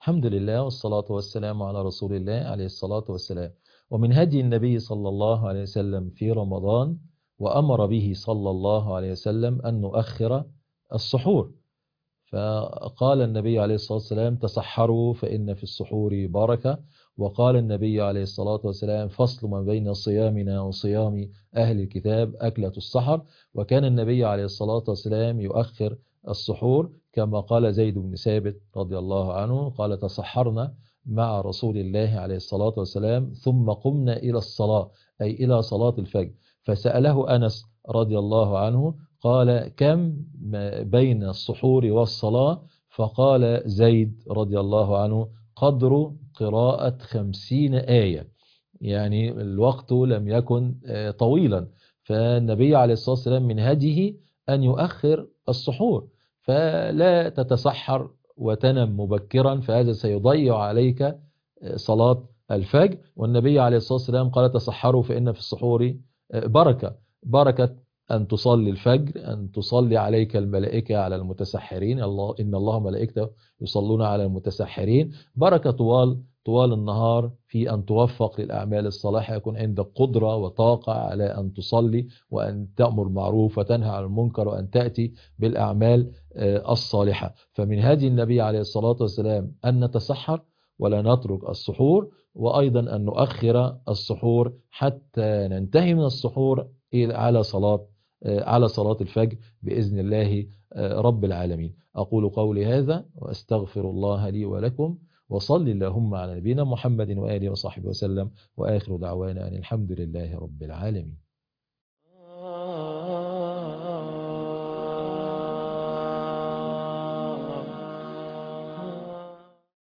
الحمد لله والصلاة والسلام على رسول الله عليه الصلاة والسلام. ومن هدي النبي صلى الله عليه وسلم في رمضان وأمر به صلى الله عليه وسلم أن نؤخر السحور. فقال النبي عليه الصلاة والسلام: تسحروا فإن في السحور بركة. وقال النبي عليه الصلاة والسلام: فصل ما بين صيامنا وصيام أهل الكتاب أكلة السحر. وكان النبي عليه الصلاة والسلام يؤخر السحور كما قال زيد بن ثابت رضي الله عنه، قال: تسحرنا مع رسول الله عليه الصلاة والسلام ثم قمنا إلى الصلاة، أي إلى صلاة الفجر. فسأله أنس رضي الله عنه قال: كم بين السحور والصلاة؟ فقال زيد رضي الله عنه: قدر قراءة 50 آية. يعني الوقت لم يكن طويلا، فالنبي عليه الصلاة والسلام من هديه أن يؤخر السحور، فلا تتسحر وتنم مبكرا، فهذا سيضيع عليك صلاة الفجر. والنبي عليه الصلاة والسلام قال: تسحروا فإن في السحور بركة. بركة أن تصلي الفجر، أن تصلي عليك الملائكة على المتسحرين، إن الله ملائكته يصلون على المتسحرين. بركة طوال النهار في أن توفق للأعمال الصالحة، يكون عندك قدرة وطاقة على أن تصلي وأن تأمر معروف وتنهى عن المنكر وأن تأتي بالأعمال الصالحة. فمن هدي النبي عليه الصلاة والسلام أن نتسحر ولا نترك السحور، وأيضا أن نؤخر السحور حتى ننتهي من السحور على صلاة الفجر بإذن الله رب العالمين. أقول قولي هذا وأستغفر الله لي ولكم، وصل اللهم على نبينا محمد وآله وصحبه وسلم، وآخر دعوانا أن الحمد لله رب العالمين.